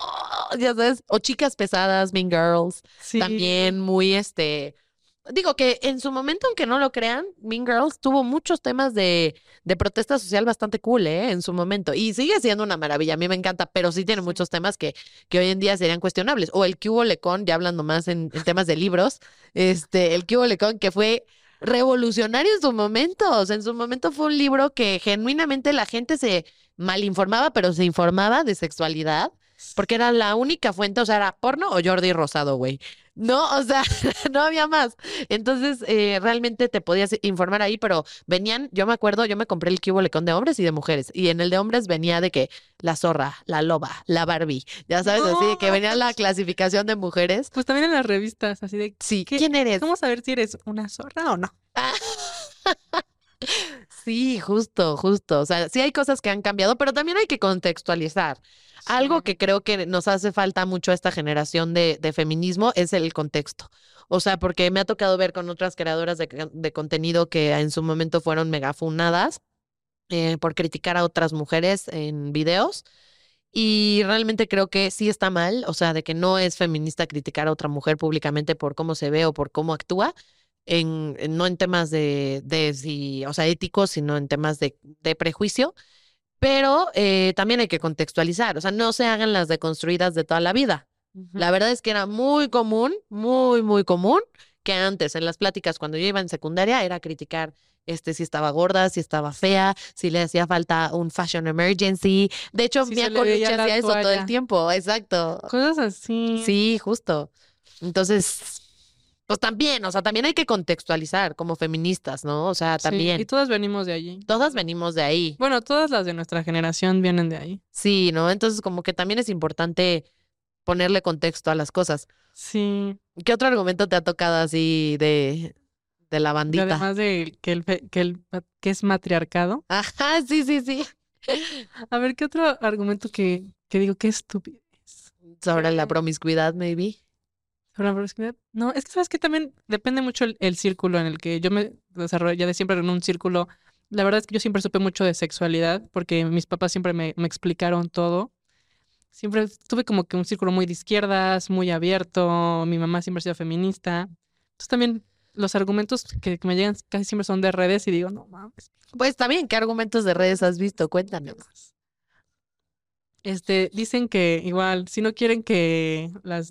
ya sabes, o Chicas Pesadas, Mean Girls, sí, también muy digo que en su momento, aunque no lo crean, Mean Girls tuvo muchos temas de protesta social bastante cool, ¿eh? En su momento. Y sigue siendo una maravilla, a mí me encanta, pero sí tiene sí. muchos temas que hoy en día serían cuestionables. O el que hubo Lecón, ya hablando más en temas de libros, el que hubo Lecón, que fue revolucionario en su momento. O sea, en su momento fue un libro que genuinamente la gente se malinformaba, pero se informaba de sexualidad. Porque era la única fuente, o sea, era porno o Jordi Rosado, güey. No, o sea, no había más. Entonces, realmente te podías informar ahí, pero venían, yo me acuerdo, yo me compré el Cubo Lecón de hombres y de mujeres, y en el de hombres venía de que la zorra, la loba, la Barbie, ya sabes, así de que No, venía la clasificación de mujeres. pues también en las revistas, así de, Sí, ¿quién eres? ¿cómo saber si eres una zorra o no? Sí, justo, justo. O sea, sí hay cosas que han cambiado, pero también hay que contextualizar. Algo Sí. que creo que nos hace falta mucho a esta generación de feminismo es el contexto. O sea, porque me ha tocado ver con otras creadoras de contenido que en su momento fueron megafunadas por criticar a otras mujeres en videos. Y realmente creo que sí está mal, o sea, de que no es feminista criticar a otra mujer públicamente por cómo se ve o por cómo actúa, no en temas o sea, éticos, sino en temas de prejuicio. Pero también hay que contextualizar, o sea, no se hagan las deconstruidas de toda la vida. Ujú. La verdad es que era muy común, muy, muy común, que antes en las pláticas cuando yo iba en secundaria era criticar si estaba gorda, si estaba fea, si le hacía falta un fashion emergency. De hecho, Sí, se Mia le veía Colucci la hacía eso todo el toalla. tiempo, exacto. Cosas así. Sí, justo. Entonces, pues también, o sea, también hay que contextualizar como feministas, ¿no? O sea, Sí, y también, todas venimos de allí. todas venimos de ahí. Bueno, todas las de nuestra generación vienen de ahí. Sí, ¿no? Entonces, como que también es importante ponerle contexto a las cosas. Sí, ¿Qué otro argumento te ha tocado así de la y bandita? además de que es matriarcado. Ajá, sí, sí, sí. A ver, ¿qué otro argumento que digo, qué estupidez? Sobre la Eh, promiscuidad, maybe. Sobre la promiscuidad. No, es que sabes que también depende mucho el círculo en el que yo me desarrollé de siempre en un círculo la verdad es que yo siempre supe mucho de sexualidad porque mis papás siempre me explicaron todo. Siempre tuve como que un círculo muy de izquierdas, muy abierto. Mi mamá siempre ha sido feminista. Entonces también los argumentos que me llegan casi siempre son de redes y digo, no mames. Pues está bien, ¿qué argumentos de redes has visto? Cuéntanos. Dicen que igual, si no quieren que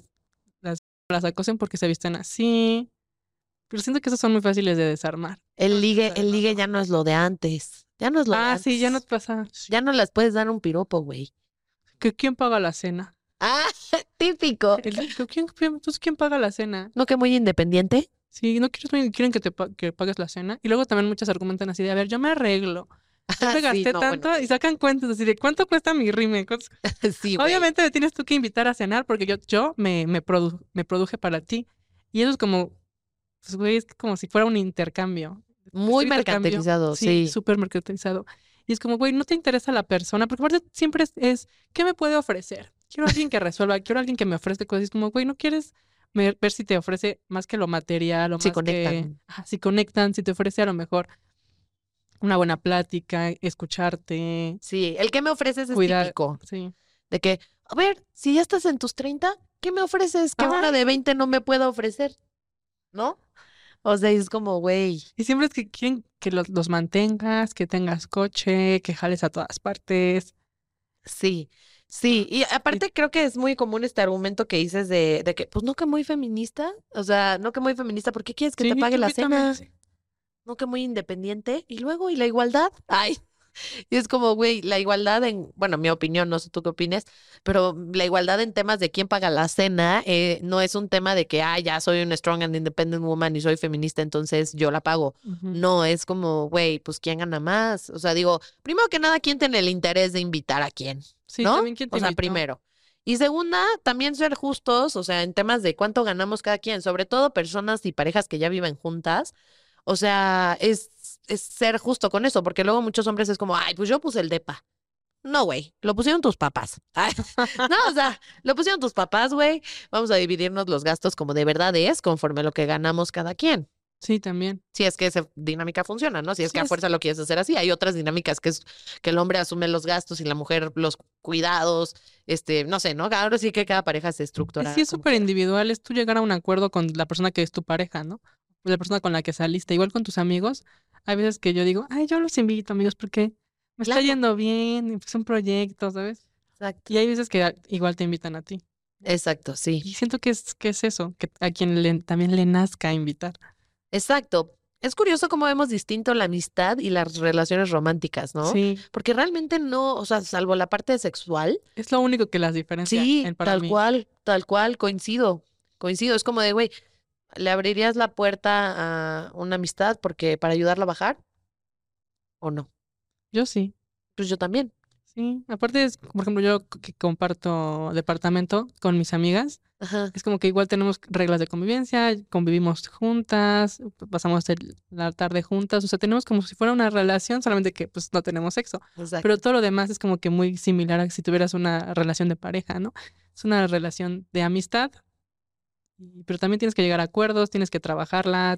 las acosen porque se visten así. Pero siento que esos son muy fáciles de desarmar. El ligue ya no es lo de antes. Ya no es lo de antes. Sí, ya no te pasa. Ya no las puedes dar un piropo, güey. ¿Quién paga la cena? Ah, típico. Entonces, ¿quién paga la cena? ¿No que muy independiente? Sí, no quieren que pagues la cena. Y luego también muchos argumentan así de, a ver, yo me arreglo. Yo me gasté tanto y sacan cuentas así de, ¿cuánto cuesta mi rímel? Sí, güey. Obviamente me tienes tú que invitar a cenar porque yo me produje para ti. Y eso es como, pues, güey, es como si fuera un intercambio. Muy Este mercantilizado, sí. Súper mercantilizado. Y es como, güey, no te interesa la persona, porque aparte siempre es, ¿qué me puede ofrecer? Quiero a alguien que resuelva, quiero a alguien que me ofrezca cosas. Y es como, güey, ¿no quieres ver si te ofrece más que lo material o Si más conectan. si conectan, si te ofrece a lo mejor una buena plática, escucharte, Sí, el que me ofreces es cuidar. típico. Sí. De que, a ver, si ya estás en tus 30, ¿qué me ofreces que una de 20 no me pueda ofrecer? ¿No? O sea, es como, güey. Y siempre es que quieren que los mantengas, que tengas coche, que jales a todas partes. Sí, sí. Y aparte creo que es muy común este argumento que dices de que, pues no que muy feminista. O sea, no que muy feminista, ¿por qué quieres que te Sí, pague la cena? sí. No que muy independiente. Y luego, ¿y la igualdad? Ay. Y es como, güey, la igualdad bueno, mi opinión, no sé tú qué opines, pero la igualdad en temas de quién paga la cena no es un tema de que, ya soy una strong and independent woman y soy feminista, entonces yo la pago. Ujú. No, es como, güey, pues ¿quién gana más? O sea, digo, primero que nada, ¿quién tiene el interés de invitar a quién? Sí, ¿No? también quién te O sea, invitó. primero. Y segunda, también ser justos, o sea, en temas de cuánto ganamos cada quien, sobre todo personas y parejas que ya viven juntas. O sea, es ser justo con eso, porque luego muchos hombres es como, ay, pues yo puse el depa. No, güey, lo pusieron tus papás. Ay, no, o sea, lo pusieron tus papás, güey. Vamos a dividirnos los gastos como de verdad es, conforme a lo que ganamos cada quien. Sí, también. Si es que esa dinámica funciona, ¿no? Si es Sí, que a fuerza lo quieres hacer así. Hay otras dinámicas que es que el hombre asume los gastos y la mujer los cuidados, no sé, ¿no? Ahora sí que cada pareja se estructura. Sí, es como súper quiera. individual, es tú llegar a un acuerdo con la persona que es tu pareja, ¿no? La persona con la que saliste, igual con tus amigos. Hay veces que yo digo, ay, yo los invito, amigos, porque me está Claro. yendo bien, es un proyecto, ¿sabes? Exacto. Y hay veces que igual te invitan a ti. Exacto, sí. Y siento que es eso, que a quien también le nazca invitar. Exacto. Es curioso cómo vemos distinto la amistad y las relaciones románticas, ¿no? Sí, Porque realmente no, o sea, salvo la parte sexual, es lo único que las diferencia sí, para mí. tal cual, coincido. Es como de, güey, ¿le abrirías la puerta a una amistad porque para ayudarla a bajar o no? Yo sí. Pues yo también. Sí, aparte es, por ejemplo, yo que comparto departamento con mis amigas, Ajá, es como que igual tenemos reglas de convivencia, convivimos juntas, pasamos la tarde juntas, o sea, tenemos como si fuera una relación, solamente que pues no tenemos sexo, exacto. pero todo lo demás es como que muy similar a si tuvieras una relación de pareja, ¿no? Es una relación de amistad, pero también tienes que llegar a acuerdos, tienes que trabajarla,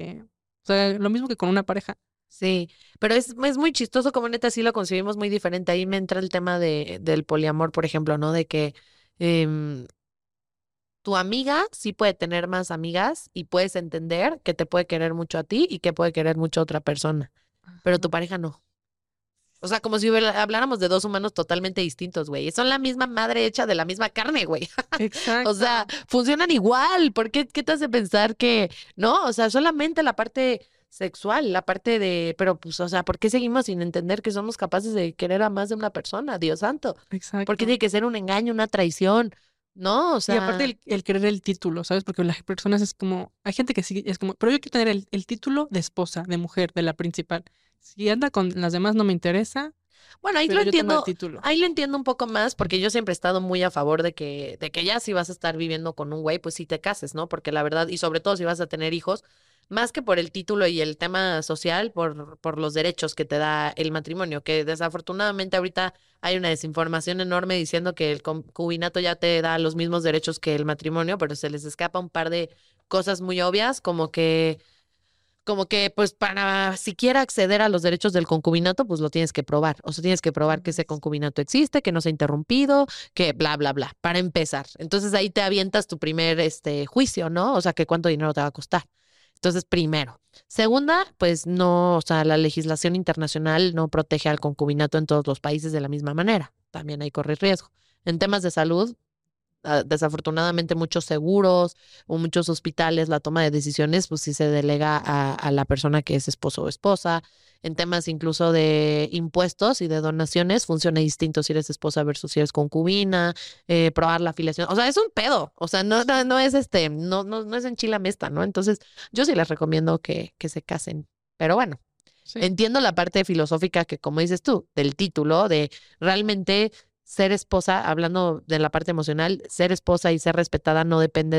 o sea, lo mismo que con una pareja. Sí, pero es muy chistoso como neta sí lo concebimos muy diferente. Ahí me entra el tema del poliamor, por ejemplo, ¿no? De que em, tu amiga sí puede tener más amigas y puedes entender que te puede querer mucho a ti y que puede querer mucho a otra persona, pero tu pareja no. O sea, como si habláramos de dos humanos totalmente distintos, güey. Son la misma madre hecha de la misma carne, güey. Exacto. O sea, funcionan igual. ¿Por qué te hace pensar que no? O sea, solamente la parte sexual, la parte pero pues, o sea, ¿por qué seguimos sin entender que somos capaces de querer a más de una persona? Dios santo. Exacto. ¿Por qué tiene que ser un engaño, una traición? No, o sea. Y aparte el querer el título, ¿sabes? Porque las personas es como, hay gente que sí es como, pero yo quiero tener el título de esposa, de mujer, de la principal. Si anda con las demás no me interesa, Bueno, ahí pero lo yo tengo el entiendo, título. ahí lo entiendo un poco más porque yo siempre he estado muy a favor de que ya si vas a estar viviendo con un güey, pues sí te cases, ¿no? Porque la verdad, y sobre todo si vas a tener hijos, más que por el título y el tema social, por los derechos que te da el matrimonio, que desafortunadamente ahorita hay una desinformación enorme diciendo que el concubinato ya te da los mismos derechos que el matrimonio, pero se les escapa un par de cosas muy obvias, como que pues para siquiera acceder a los derechos del concubinato, pues lo tienes que probar. O sea, tienes que probar que ese concubinato existe, que no se ha interrumpido, que bla, bla, bla, para empezar. Entonces ahí te avientas tu primer juicio, ¿no? O sea, que cuánto dinero te va a costar. Entonces, primero. Segunda, pues no, o sea, la legislación internacional no protege al concubinato en todos los países de la misma manera. También hay correr riesgo. En temas de salud, desafortunadamente muchos seguros o muchos hospitales, la toma de decisiones, pues sí se delega a la persona que es esposo o esposa. En temas incluso de impuestos y de donaciones, funciona distinto si eres esposa versus si eres concubina, probar la afiliación. O sea, es un pedo. O sea, no es no es enchilamesta, ¿no? Entonces, yo sí les recomiendo que se casen. Pero bueno, Sí. entiendo la parte filosófica que, como dices tú, del título, de realmente ser esposa, hablando de la parte emocional, ser esposa y ser respetada no depende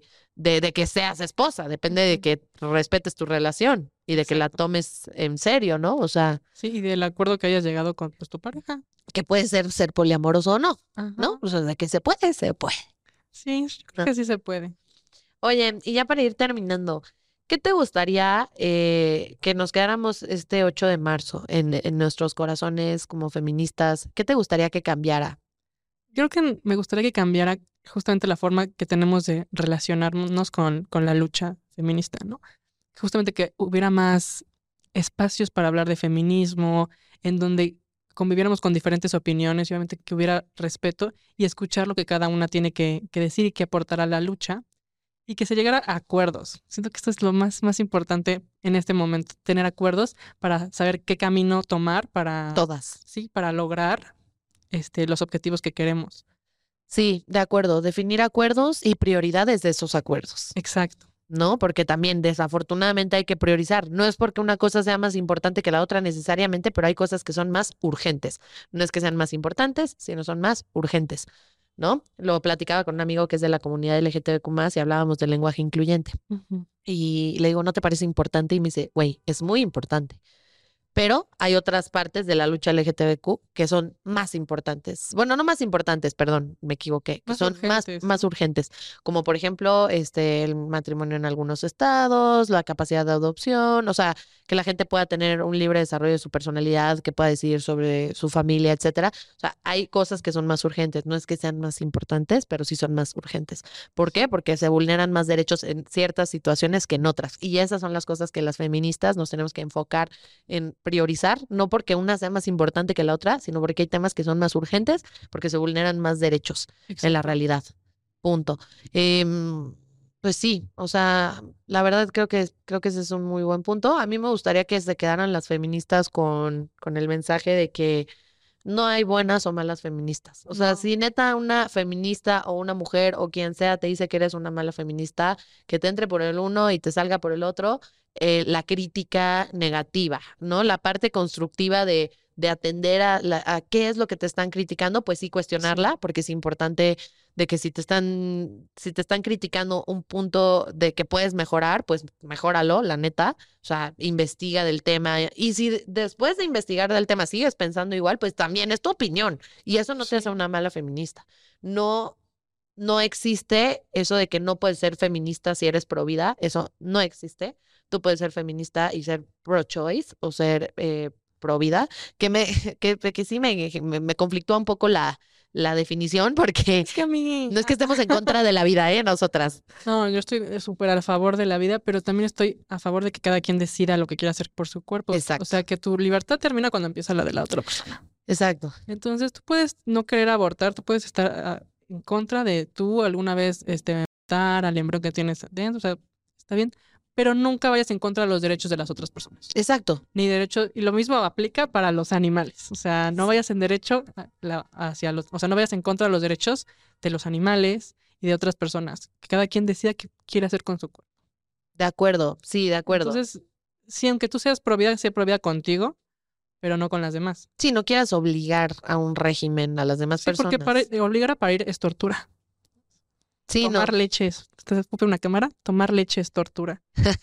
de que seas esposa, depende de que respetes tu relación y de que la Exacto. tomes en serio, ¿no? O sea, Sí, y del acuerdo que hayas llegado con pues, tu pareja. que puede ser poliamoroso o no, ¿no? Ajá. O sea, de que se puede, se puede. Sí, yo creo que sí se puede. Oye, y ya para ir terminando, ¿qué te gustaría que nos quedáramos este 8 de marzo en nuestros corazones como feministas? ¿Qué te gustaría que cambiara? Creo que me gustaría que cambiara justamente la forma que tenemos de relacionarnos con la lucha feminista, ¿no? Justamente que hubiera más espacios para hablar de feminismo, en donde conviviéramos con diferentes opiniones y obviamente que hubiera respeto y escuchar lo que cada una tiene que decir y que aportar a la lucha y que se llegara a acuerdos. Siento que esto es lo más importante en este momento, tener acuerdos para saber qué camino tomar para, Todas. sí, para lograr los objetivos que queremos. Sí, de acuerdo. Definir acuerdos y prioridades de esos acuerdos, Exacto. ¿no? Porque también desafortunadamente hay que priorizar. No es porque una cosa sea más importante que la otra necesariamente, pero hay cosas que son más urgentes. No es que sean más importantes, sino son más urgentes, ¿no? Lo platicaba con un amigo que es de la comunidad LGTBQ+, y hablábamos del lenguaje incluyente. Ujú. Y le digo, ¿no te parece importante? Y me dice, güey, es muy importante. Pero hay otras partes de la lucha LGTBQ que son más importantes. Bueno, no más importantes, perdón, me equivoqué, que Más son urgentes, más ¿no? urgentes, como por ejemplo, el matrimonio en algunos estados, la capacidad de adopción, o sea, que la gente pueda tener un libre desarrollo de su personalidad, que pueda decidir sobre su familia, etcétera. O sea, hay cosas que son más urgentes, no es que sean más importantes, pero sí son más urgentes. ¿Por qué? Porque se vulneran más derechos en ciertas situaciones que en otras. Y esas son las cosas que las feministas nos tenemos que enfocar en priorizar, no porque una sea más importante que la otra, sino porque hay temas que son más urgentes, porque se vulneran más derechos en la Exacto. realidad. Punto. Pues sí, o sea, la verdad creo que ese es un muy buen punto. A mí me gustaría que se quedaran las feministas con el mensaje de que no hay buenas o malas feministas. O sea, No. si neta una feminista o una mujer o quien sea te dice que eres una mala feminista, que te entre por el uno y te salga por el otro, la crítica negativa, ¿no? La parte constructiva de atender a qué es lo que te están criticando, pues sí cuestionarla, porque es importante de que si te están criticando un punto de que puedes mejorar, pues mejóralo, la neta. O sea, investiga del tema. Y si después de investigar del tema sigues pensando igual, pues también es tu opinión. Y eso no te hace Sí. una mala feminista. No, no existe eso de que no puedes ser feminista si eres pro vida. Eso no existe. Tú puedes ser feminista y ser pro choice o ser pro vida. Que sí me conflictúa un poco la definición, porque Es que a mí, no es que estemos en contra de la vida, nosotras. no, yo estoy súper a favor de la vida, pero también estoy a favor de que cada quien decida lo que quiera hacer por su cuerpo. O Exacto, sea, que tu libertad termina cuando empieza la de la otra persona. exacto. Entonces, tú puedes no querer abortar, tú puedes estar en contra de tú alguna vez matar al embrión que tienes dentro, o sea, está bien, pero nunca vayas en contra de los derechos de las otras personas. Exacto. Ni derecho, y lo mismo aplica para los animales. O sea, no vayas en derecho hacia los, o sea, no vayas en contra de los derechos de los animales y de otras personas. Que cada quien decida qué quiere hacer con su cuerpo. De acuerdo, sí, de acuerdo. Entonces, sí, aunque tú seas pro vida, sé pro vida contigo, pero no con las demás. Sí, no quieras obligar a un régimen a las demás Sí, porque personas. obligar a parir es tortura. Sí, no. Tomar leche es, ¿te ocupa una cámara? Tomar leche es tortura.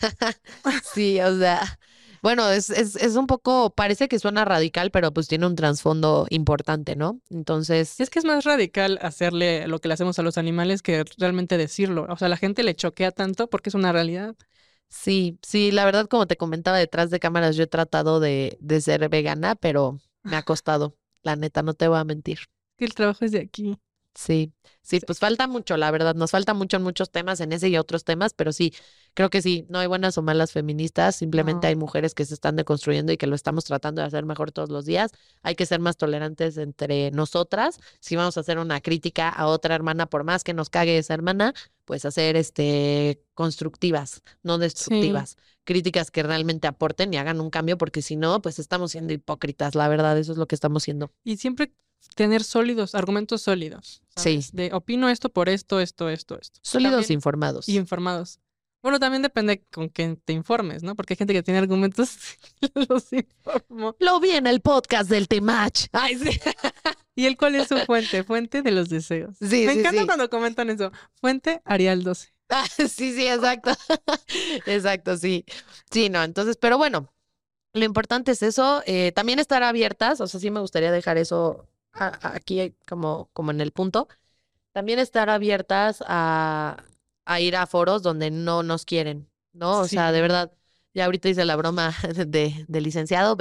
Sí, o sea, bueno, es un poco, parece que suena radical, pero pues tiene un trasfondo importante, ¿no? Entonces, Y es que es más radical hacerle lo que le hacemos a los animales que realmente decirlo. O sea, la gente le choquea tanto porque es una realidad. Sí, sí, la verdad, como te comentaba detrás de cámaras, yo he tratado de ser vegana, pero me ha costado, la neta, no te voy a mentir. Que el trabajo es de aquí. Sí, sí, Sí. pues falta mucho, la verdad, nos falta mucho en muchos temas, en ese y otros temas, pero sí, creo que sí, no hay buenas o malas feministas, simplemente No. hay mujeres que se están deconstruyendo y que lo estamos tratando de hacer mejor todos los días. Hay que ser más tolerantes entre nosotras. Si vamos a hacer una crítica a otra hermana, por más que nos cague esa hermana, pues hacer constructivas, no Sí. destructivas. Críticas que realmente aporten y hagan un cambio, porque si no, pues estamos siendo hipócritas, la verdad, eso es lo que estamos siendo. Y siempre tener argumentos sólidos. Sí. ¿Sabes? De opino esto por esto. Sólidos, También- informados. Y informados. Bueno, también depende con quién te informes, ¿no? Porque hay gente que tiene argumentos y los informo. Lo vi en el podcast del Temach. Ay, sí. ¿Y el cuál es su fuente? Fuente de los deseos. Sí, Me sí, encanta sí. cuando comentan eso. Fuente Arial 12. Ah, sí, sí, exacto. Exacto, sí. Sí, no, entonces, pero bueno, lo importante es eso. También estar abiertas, o sea, sí me gustaría dejar eso aquí como en el punto. También estar abiertas a ir a foros donde no nos quieren, ¿no? O sea, de Sí. verdad, ya ahorita hice la broma de licenciado,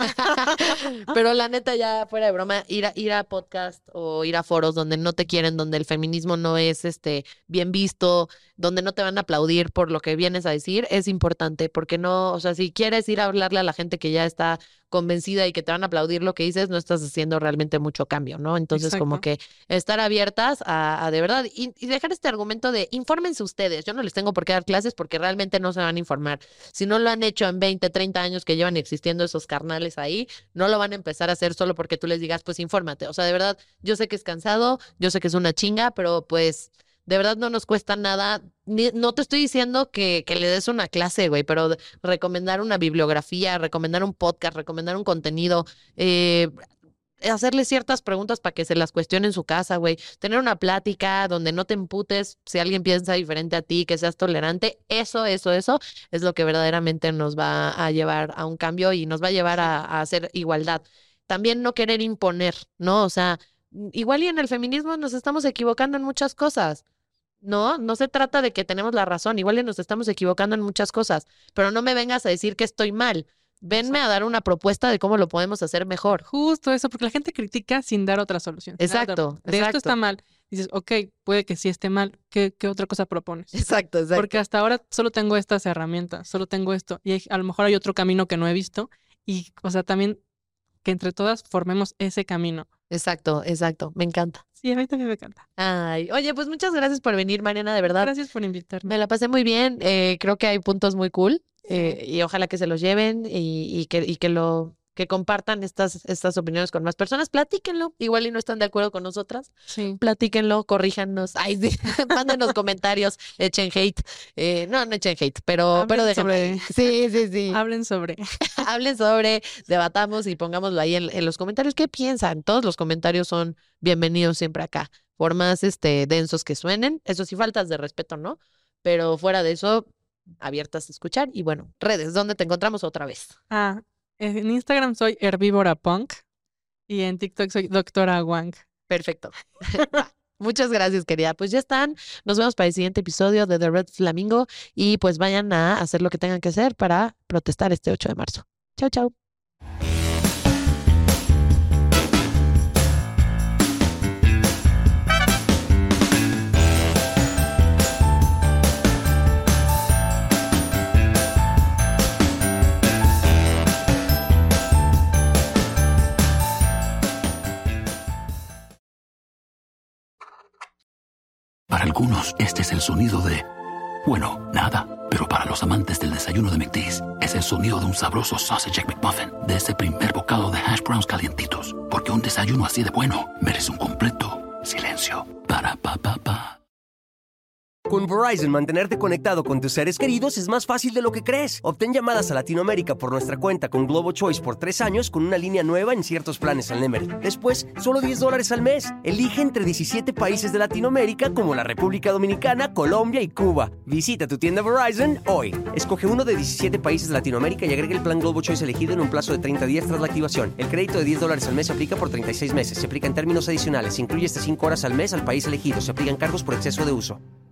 pero la neta, ya fuera de broma, ir a podcast o ir a foros donde no te quieren, donde el feminismo no es bien visto, donde no te van a aplaudir por lo que vienes a decir, es importante, porque no, o sea, si quieres ir a hablarle a la gente que ya está convencida y que te van a aplaudir lo que dices, no estás haciendo realmente mucho cambio, ¿no? Entonces, como Exacto. que estar abiertas a de verdad y dejar este argumento de infórmense ustedes. Yo no les tengo por qué dar clases porque realmente no se van a informar. Si no lo han hecho en 20, 30 años que llevan existiendo esos carnales ahí, no lo van a empezar a hacer solo porque tú les digas, pues infórmate. O sea, de verdad, yo sé que es cansado, yo sé que es una chinga, pero pues de verdad no nos cuesta nada. No te estoy diciendo que le des una clase, güey, pero recomendar una bibliografía, recomendar un podcast, recomendar un contenido, hacerle ciertas preguntas para que se las cuestione en su casa, güey. Tener una plática donde no te emputes si alguien piensa diferente a ti, que seas tolerante. Eso es lo que verdaderamente nos va a llevar a un cambio y nos va a llevar a hacer igualdad. También no querer imponer, ¿no? O sea, igual y en el feminismo nos estamos equivocando en muchas cosas. No, no se trata de que tenemos la razón, igual y nos estamos equivocando en muchas cosas, pero no me vengas a decir que estoy mal. Venme a dar una propuesta de cómo lo podemos hacer mejor. Justo eso, porque la gente critica sin dar otra solución. sin dar Exacto, de esto exacto. está mal. Dices, ok, puede que sí esté mal. ¿Qué otra cosa propones? Exacto, exacto. Porque hasta ahora solo tengo estas herramientas, solo tengo esto. Y a lo mejor hay otro camino que no he visto. Y, o sea, también que entre todas formemos ese camino. Exacto, exacto. Me encanta. Sí, a mí también me encanta. Ay, oye, pues muchas gracias por venir, Mariana, de verdad. Gracias por invitarme. Me la pasé muy bien. Creo que hay puntos muy cool Sí. y ojalá que se los lleven y que compartan estas opiniones con más personas. Platíquenlo. Igual y no están de acuerdo con nosotras. Sí. Platíquenlo, corríjanos. Ay, sí. Mándenos comentarios, echen hate. No echen hate, pero Hablen déjenme. sobre- Sí, sí, sí. Hablen sobre. Hablen sobre, debatamos y pongámoslo ahí en los comentarios. ¿Qué piensan? Todos los comentarios son bienvenidos siempre acá. Por más densos que suenen, eso sí, faltas de respeto, ¿no? Pero fuera de eso, abiertas a escuchar. Y bueno, redes, ¿dónde te encontramos otra vez? En Instagram soy Herbívora Punk y en TikTok soy Doctora Wang. Perfecto. Va. Muchas gracias, querida. Pues ya están. Nos vemos para el siguiente episodio de The Red Flamingo y pues vayan a hacer lo que tengan que hacer para protestar este 8 de marzo. Chau, chau. Para algunos, este es el sonido de, bueno, nada. Pero para los amantes del desayuno de McDee's, es el sonido de un sabroso Sausage McMuffin, de ese primer bocado de hash browns calientitos. Porque un desayuno así de bueno merece un completo silencio. Para pa pa pa. Con Verizon, mantenerte conectado con tus seres queridos es más fácil de lo que crees. Obtén llamadas a Latinoamérica por nuestra cuenta con Globo Choice por 3 años con una línea nueva en ciertos planes al Nemery. Después, solo $10 al mes. Elige entre 17 países de Latinoamérica como la República Dominicana, Colombia y Cuba. Visita tu tienda Verizon hoy. Escoge uno de 17 países de Latinoamérica y agrega el plan Globo Choice elegido en un plazo de 30 días tras la activación. El crédito de $10 al mes se aplica por 36 meses. Se aplica en términos adicionales. Se incluye hasta 5 horas al mes al país elegido. Se aplican cargos por exceso de uso.